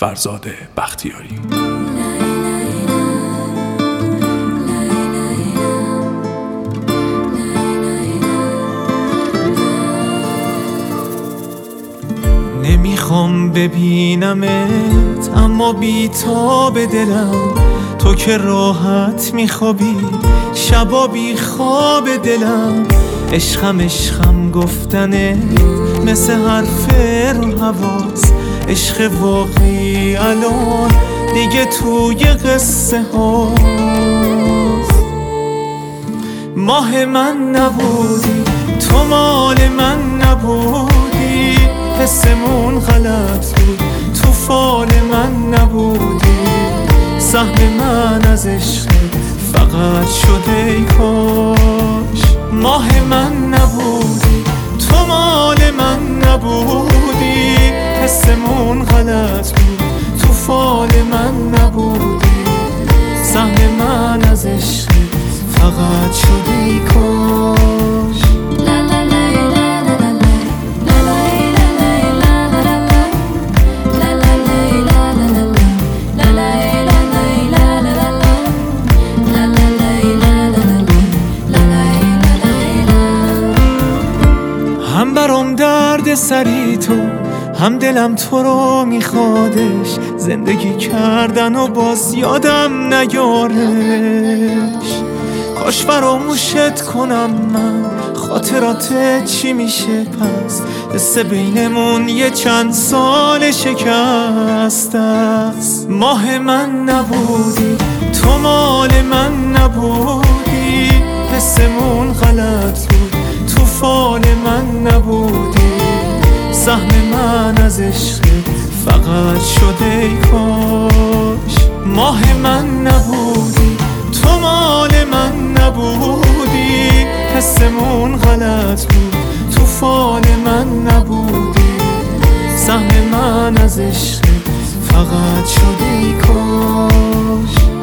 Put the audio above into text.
فرزاد بختیاری. نمیخوام ببینمت اما بی تاب دلم، تو که راحت میخوابی شبا بی خواب دلم. عشقم گفتنت مثل حرف رو حواس، عشق واقعی الان دیگه توی قصه هاست. ماه من نبودی تو مال من نبودی، حسمون غلط بود تو فال من نبودی. سهم من از عشق فقط شده ای کاش. ماه من نبودی تو مال من نبودی، حسمون غلط بود تو فال من نبودی. سهم من از عشق فقط شده ای کاش. هم برام درد سری تو، هم دلم تو رو میخوادش. زندگی کردن و باز یادم نیارش. کاش فراموشت کنم من، خاطرات چی میشه پس؟ قصه بینمون یه چند سال شکست است. ماه من نبودی تو مال من نبودی، حسمون غلط بود تو فال من نبودی. سهم من از عشق فقط شده ای کاش. ماه من نبودی تو مال من نبودی، حسمون غلط بود تو فال من نبودی. سهم من از عشق فقط شده ای کاش.